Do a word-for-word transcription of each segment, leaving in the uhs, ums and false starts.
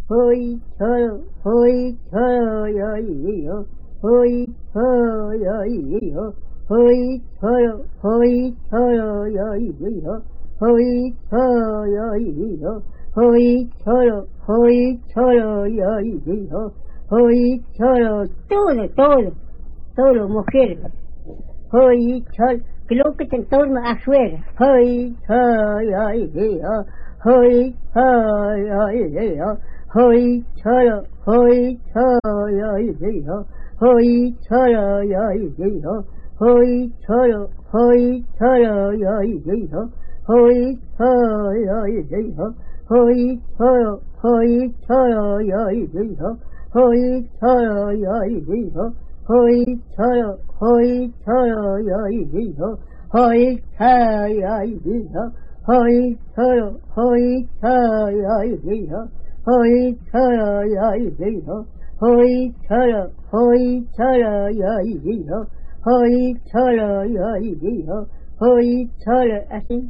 hoi choro, hoi choro yo yo, hoi choro yo yo, hoi choro, hoi choro yo yo, hoi choro yo yo, hoi choro, hoi choro yo yo, hoi choro, todo, todo, todo, mujer, hoi choro, creo que te torna a suegra, hoi choro yo yo, hoi choro yo yo. Hoi choro, hoi choro yo yo, hoi choro yo yo, hoi choro, hoi choro yo yo, hoi choro yo yo, hoi choro, hoi choro yo yo, hoi choro yo yo, hoi choro, hoi choro yo yo, hoi choro yo yo, hoi choro, hoi choro yo yo. Hoi choro yo yo, hoi choro, hoi choro yo yo, hoi choro yo yo, hoi choro así.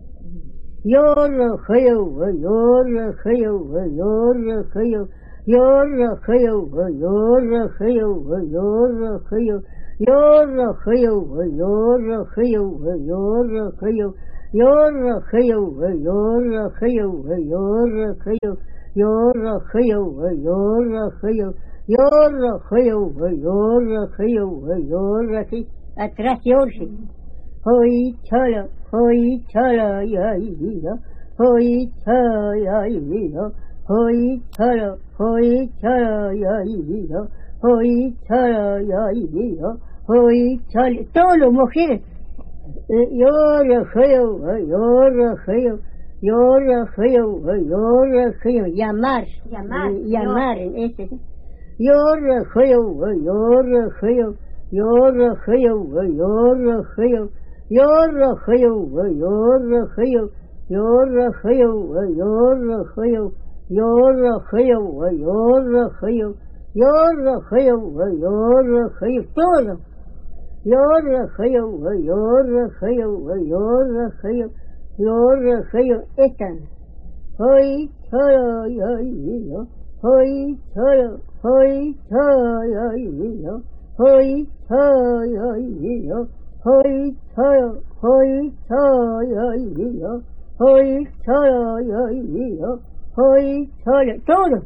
Yorro hayo, yorro hayo, yorro hayo, yorro hayo, yorro hayo, yorro hayo, yorro hayo, yorro hayo, yorro hayo, yorro hayo, yorro hayo, yorro hayo. Yorro hayo, yorro hayo, yorro hayo, yorro hayo, yorro así, atrás yorsi. Hoi choro, hoi choro yo yo, hoi choro yo yo, hoi choro, hoi choro yo yo, hoi choro yo yo, hoi choro, todo mujeres. Yorro hayo, yorro hayo. Yorro hayo, yorro hayo, llamar, llamar, llamar, ese. Yorro hayo, yorro hayo, yorro hayo, yorro hayo, yorro hayo, yorro hayo, yorro hayo, yorro hayo, yorro hayo, yorro hayo, yorro hayo, yorro hayo, todo. Yorro hayo, yorro hayo, yorro hayo. Yorro hayo están. Hoi choro yo yo, hoi choro, hoi choro yo yo, hoi choro yo yo, hoi choro, hoi choro yo yo, hoi choro yo yo, hoi choro, todo.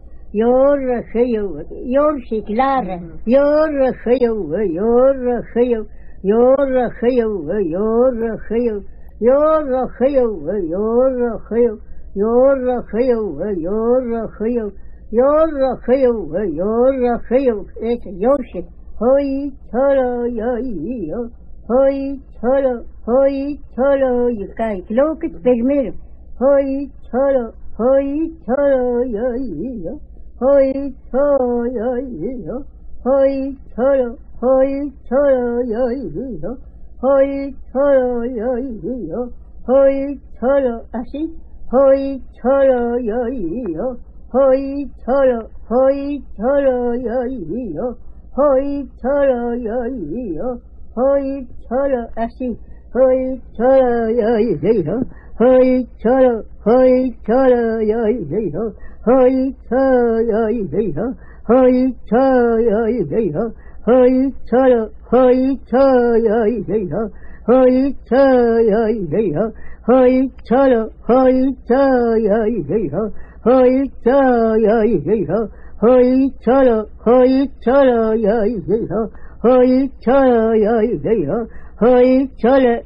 Yorro hayo, yorsi clara, yorro hayo, yorro hayo, yorro hayo, yorro hayo. Yorro hayo, yorro hayo, yorro hayo, yorro hayo, yorro hayo, yorro hayo, ese yorse. Hoi choro yo yo, hoi choro, hoi choro yo cae, creo que primero. Hoi choro, hoi choro yo yo, hoi choro yo yo, hoi choro, hoi choro yo yo. Hoi choro yo yo, hoi choro así, hoi choro yo yo, hoi choro, hoi choro yo yo, hoi choro yo yo, hoi choro así, hoi choro yo yo, hoi choro, hoi choro yo yo, hoi choro yo yo, hoi choro yo yo. Hoi choro, hoi choro yo yo, hoi choro yo yo, hoi choro, hoi choro yo yo, hoi choro yo yo, hoi choro, hoi choro yo yo, hoi choro yo yo, hoi choro.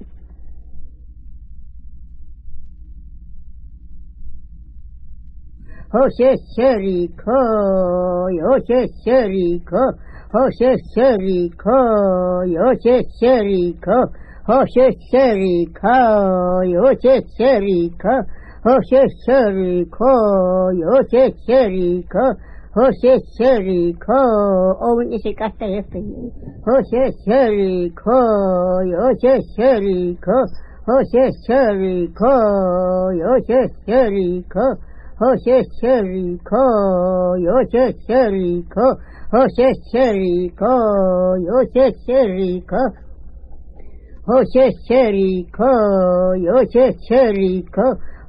Jose Serico, Jose Serico. Jose Serico, Jose Serico, Jose Serico, Jose Serico, Jose Serico, Jose Serico, Jose Serico, oh, ese casta este. Jose Serico, Jose Serico, Jose Serico, Jose Serico, Jose Serico, Jose Serico. Jose Serico, Jose Serico, Jose Serico, Jose Serico,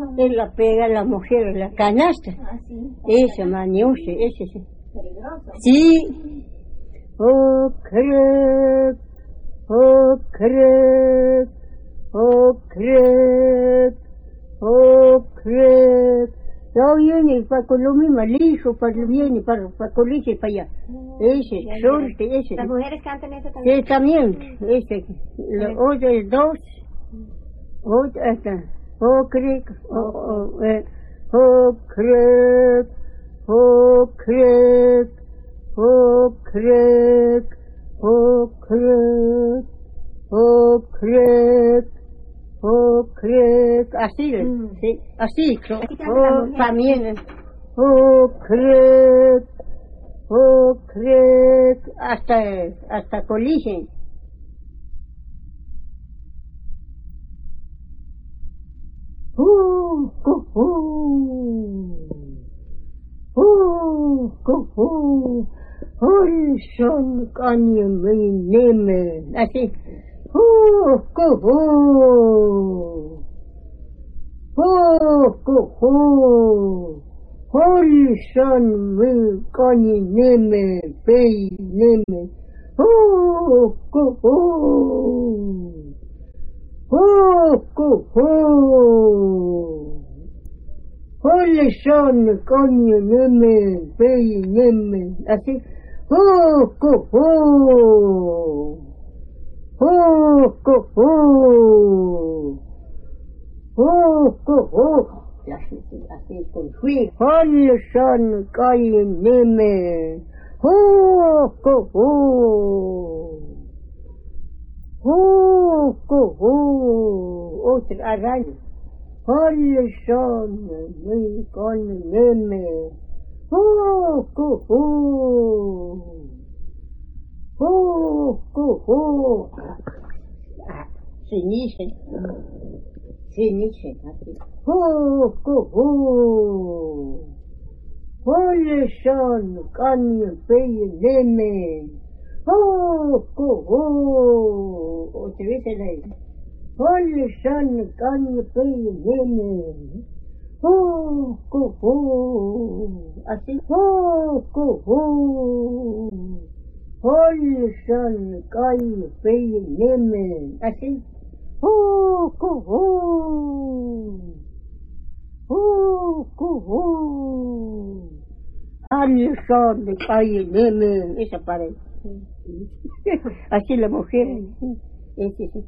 él la pega a la mujer en la canasta. Así. Ese maniuse, ese sí. Peligroso. Sí. Oh, crep, oh, crep, oh, crep, oh, crep. Ya viene para Colombia, liso, para viene para para Colombia, para allá. Ese, sorte, ese. Las mujeres cantan eso también. Sí, también, ese. Los otros dos, otra está. Oh, crep, oh, oh, eh, oh, crep, oh, crep, oh, crep, oh, crep, oh, crep, oh, crep. Así, Mm. sí, así, creo. Así canta la Oh, mujer. también. Oh, crep, oh, crep, hasta, hasta colige. Uh, uh, uh. Uh, uh, uh. Olson kanye me neme. Así. Uh, uh, uh. Uh, uh, uh. Olson me kanye neme, pei neme. Uh, uh, uh. Uh, uh, uh. Holy son, coño, neme, pey, neme, así. Oh, co, oh. Oh, co, oh. Oh, co, oh. Así, así, con fui. Holy son, coño, neme. Oh, co, oh. Oh, co, oh. Otra araña. Holy son, mi con neme. Oh, oh, oh. Oh, oh, oh. Siniche. Siniche, así. Oh, oh, oh. Holy son, con pey neme. Oh, oh, oh. Otra vez el aire. Holy son, can pay neme. Oh, oh, oh. Así. Oh, oh, oh. Holy son, can pay neme. Así. Oh, oh, oh. Oh, oh, oh. Holy son, can neme. Esa pared. Así la mujer. Ese, sí.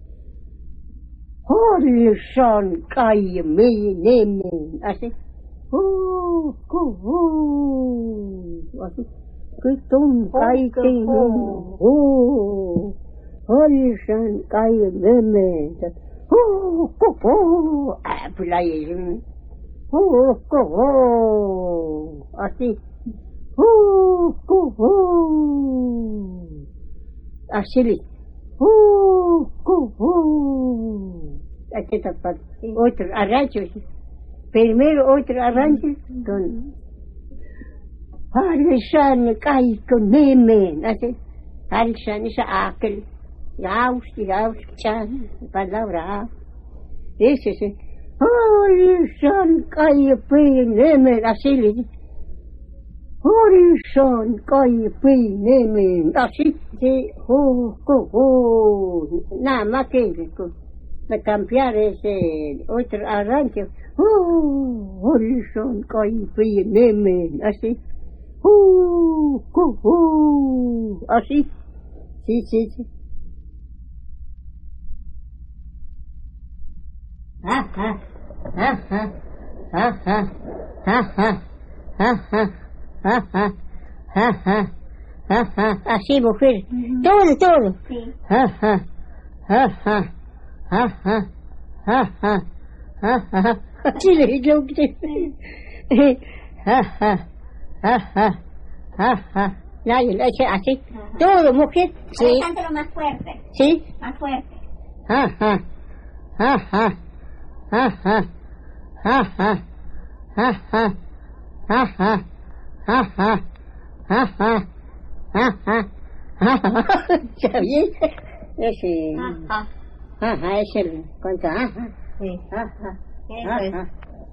Holy son, calle, me, neme, así. Oh, oh, oh. Así. Que ton, calle, que, oh. Holy son, calle, neme. Oh, oh, oh. Ah, pues la es. Oh, oh, oh. Así. Oh, oh, oh. Así. Oh, oh, oh. Aquí está parte. Otro arrancho. Primero otro arrancho con Harisan kai con neme. Así. Harisan es aquel. Yaus, yaus, chan. Palabra. Ese es. Harisan kai pe neme. Así le dice. Horizon, calle, pey, neme, así, sí, oh, oh, oh, nada más que de cambiar ese otro arranque, oh, horizon, calle, pey, neme, así, oh, oh, oh, así, sí, sí, sí. Ah, ah, ah, ah, ah, ah, ah, ah, ah, ah. Ja, ja, ja, ja, ja, ja, así mujer, uh-huh. Todo, todo. Sí. Ja, ja, ja, ja, ja, ja, ja, ja, ja, ja, así le digo que ja, ja, ja, ja, ja, ja, nadie le dice así, uh-huh. Todo mujer, sí. Cántalo más fuerte. Sí. Más fuerte. Ja, ja, ja, ja, ja, ja, ja, ja, ja, ja, ja, ja. Ja, ja, ja, ja, ja, ja, ja, ja, ¿está bien? Ese, ja, ja, ja, ja, es el, cuenta, ja, ja, sí, ja, ja, eso es.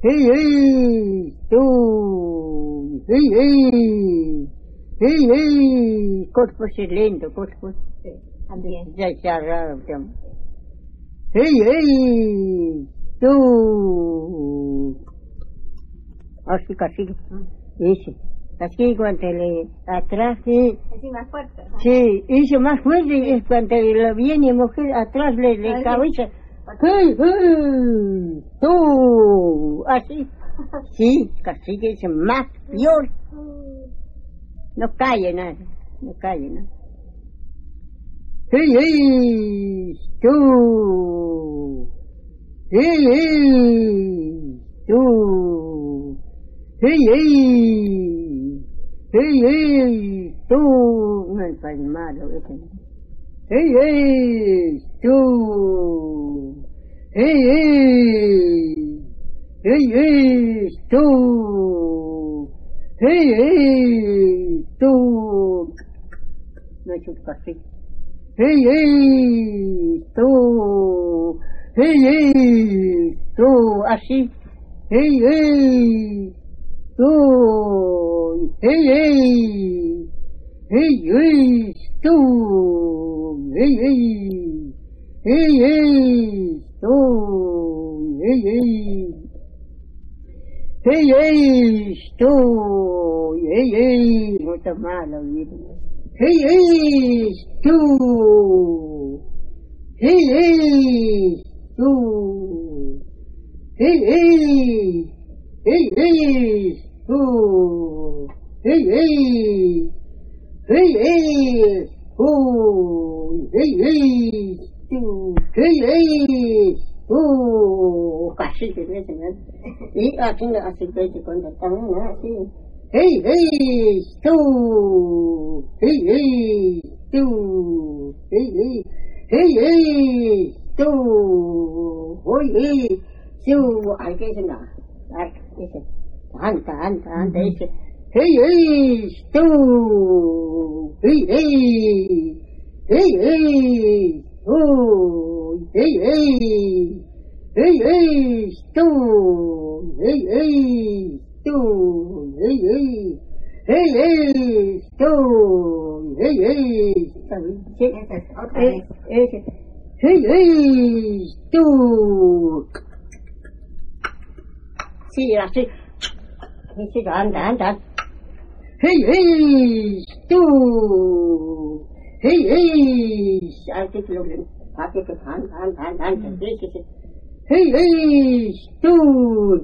hey, hey, tú, hey, hey, hey, hey, corpus es lindo, corpus. Sí, también. Ya, ya, ya, ya. Hey, hey, tú. Así, casi. Ese. Así cuando le atrás, sí. Así más fuerte, ¿no? Sí, eso más fuerte es cuando le viene mujer atrás de la Ay, cabeza. ¡Hey, hey! ¡Tú! Así. Sí, casi que es más peor. No calle nada, no calle nada. ¡Hey, hey! ¡Tú! ¡Hey, hey! ¡Tú! ¡Hey, hey! ¡Hey, hey! ¡Tú! No es para el malo, ese no. ¡Hey, hey! ¡Tú! ¡Hey, hey! ¡Hey, hey! ¡Tú! ¡Hey, hey! ¡Tú! No es un casi. ¡Hey, hey! ¡Tú! ¡Hey, hey! ¡Tú! Así. ¡Hey, hey! ¡Tú! ¡Hey, hey! ¡Hey, hey! ¡Tú! ¡Hey, hey! ¡Hey, hey! ¡Tú! ¡Hey, hey! ¡Hey, hey! ¡Tú! ¡Hey, hey! No está mal, olvídate. ¡Hey, hey! ¡Tú! ¡Hey, hey! ¡Tú! ¡Hey, hey! ¡Hey, hey! ¡Tú! ¡Hey, hey! ¡Hey, hey! ¡Oh! ¡Hey, hey! ¡Tú! ¡Hey, hey! ¡Oh! Casi que ves, ¿no? Y así, así que te contestamos, ¿no? Así. ¡Hey, hey! ¡Tú! ¡Hey, hey! ¡Tú! ¡Hey, hey! ¡Hey, hey! ¡Tú! ¡Oye! ¡Tú! ¡Ay, qué es nada! ¡Ay, qué es! ¡Anta, anta, anta! ¡Ese! ¡Hey, hey! ¡Tú! ¡Hey, hey! ¡Hey, hey! ¡Oh! ¡Hey, hey! ¡Hey, hey! ¡Tú! ¡Hey, hey! ¡Tú! ¡Hey, hey! ¡Hey, hey! ¡Tú! ¡Hey, hey! Sí, Esa es otra vez. ese. ¡Hey, hey! ¡Tú! Sí, así. Sí, anda, anda. ¡Hey, hey! ¡Tú! ¡Hey, hey! Así que lo ven. Así que anda, anda, anda, anda. Sí, sí. ¡Hey, hey! ¡Tú!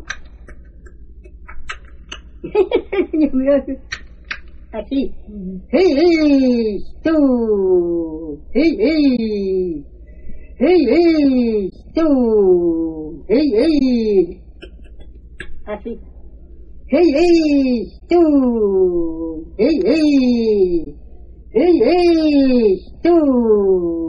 Así. ¡Hey, hey! ¡Tú! ¡Hey, hey! ¡Hey, hey! ¡Tú! ¡Hey, hey! Así. ¡Hey, hey! ¡Tú! ¡Hey, hey! ¡Hey, hey! ¡Tú!